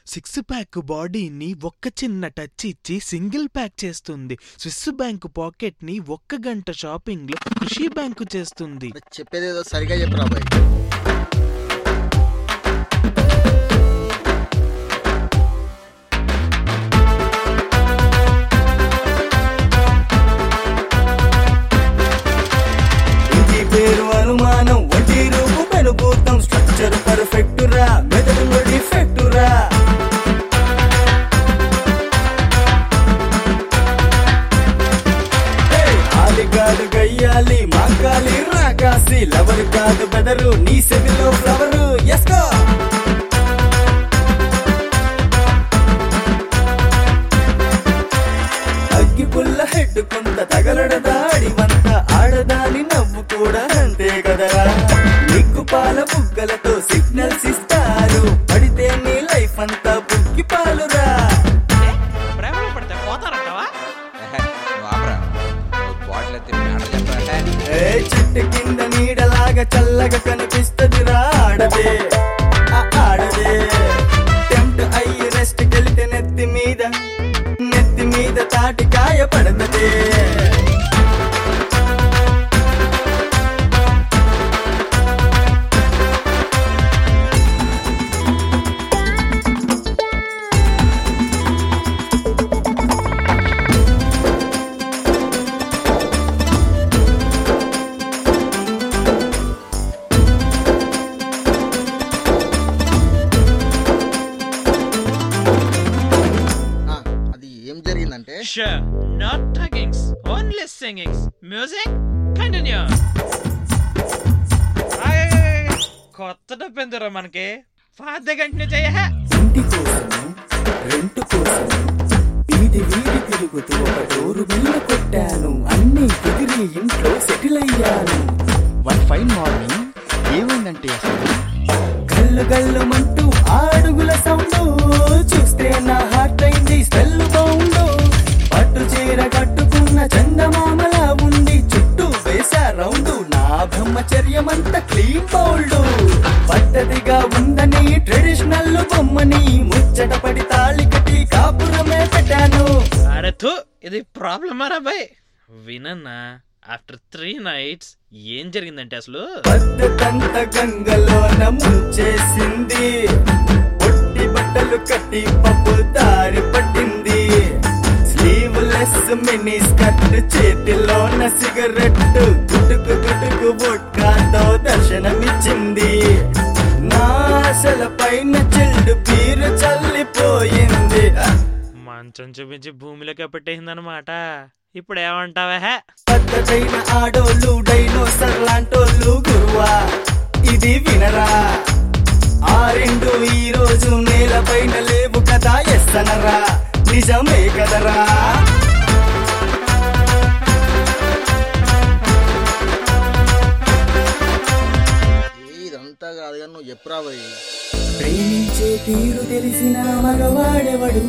Six pack బాడీని ఒక్క చిన్న టచ్ ఇచ్చి సింగిల్ ప్యాక్ చేస్తుంది. స్విస్ బ్యాంకు పాకెట్ ని 1 గంట షాపింగ్ లో కృషి బ్యాంకు చేస్తుంది. చెప్పేదేదో సరిగా చెప్పరా బాయ్. పేరు అనుమానం వడ్డీ రూపు పెనుభూతం స్ట్రక్చర్ పర్ఫెక్ట్ రా మెదడు డిఫెక్ట్ రా. ఆలిగాడు గయ్యాలి మాంకాలి రాకాసి లవర్ కాదు బెదరు నీ సెవిలో ఫ్లవరు ఎస్కో. అగ్గి పుల్ల హెడ్ కొంత తగలడదాడి వంత ఆడదాని నవ్వు కూడా అంతే కదరా. నిగ్గు పాల బుగ్గలతో సిగ్నల్స్ ఇస్తారు పడితే నీ లైఫ్ అంతా బుగ్గి పాలురా. చెట్టు కింద నీడలాగా చల్లగా కనిపిస్తదిరా ఆడదే ఆడదే. టెంప్ట్ అయ్యి రెస్ట్ కెళ్తే నెత్తి మీద తాటికాయ పడతదే. Sure, not tuggings, only singings. Music, continue. కొత్త డబ్బెందురా మనకి, పాత కంటిన్యూ చెయ్య. ఇంటి కోసం రెంట్ కోసం వీధి తిరుగుతూ ఒక డోరు బిల్ల కొట్టాను. అన్ని కుదిరి ఇంట్లో సెటిల్ అయ్యాను. వన్ ఫైన్ మార్నింగ్ ఏమైందంటే అసలు గల్లుమంటూ అడుగుల సౌండ్ చూస్తే నా హార్ట్ అయింది స్పెల్ బౌండ్. పట్టు చీర కట్టుకున్న చందమామలా ఉంది చుట్టూ వేసా రౌండ్. నా బ్రహ్మచర్యమంత క్లీన్ బౌల్డ్. పద్ధతిగా ఉందని ట్రెడిషనల్ బొమ్మని ముచ్చట పడి తాళి కట్టి కాపురమే పెట్టాను. అరే థూ, ఇది ప్రాబ్లమారా బాయ్. వినన్నా, ఆఫ్టర్ 3 nights ఏం జరిగిందంటే అసలు పద్ధతంత గంగలోన ముంచేసింది. పొట్టి బట్టలు కట్టి పప్పు దారి పట్టింది. స్లీవ్లెస్ మినీ స్కర్ట్ చేతిలోన సిగరెట్ గుటుకు వోడ్కాతో దర్శనమిచ్చింది. నా ఆశల పైన చెల్డు పీరు చల్లిపోయింది. మంచం చూపించి భూమిలోకి పెట్టేసిందనమాట. ఇప్పుడు ఏమంటావా? పద్ధతైన ఆడోళ్ళు డైనోసర్ లాంటోళ్ళు గురువా ఇది వినరా. ఆ రెండు ఈ రోజు నేల పైన లేవు కదా ఎస్సనరా. నిజమే కదరా. ఇదంతా కాదు కానీ నువ్వు చెప్పురా బాయ్. ప్రేమించే తీరు తెలిసిన మగవాడెవడు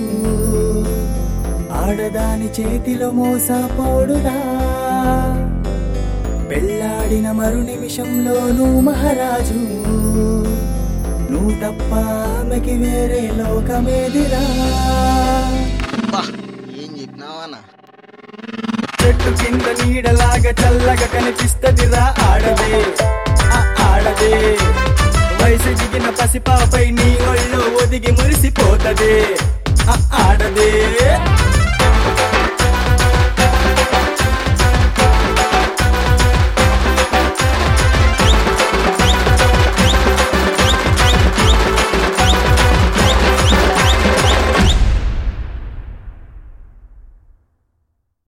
ఆడదాని చేతిలో మోసపోడురా. పెళ్ళాడిన మరు నిమిషంలో నువ్వు మహారాజు. నువ్వు తప్ప ఆమెకి వేరే లోకమేదిరా. ఏం చెప్పినావా? చెట్టు కింద నీడలాగా చల్లగా కనిపిస్తదిరా ఆడదే ఆడదే. వయసు దిగిన పసిపాపై నీ ఒళ్ళో ఒదిగి మురిసిపోతదే ఆడదే.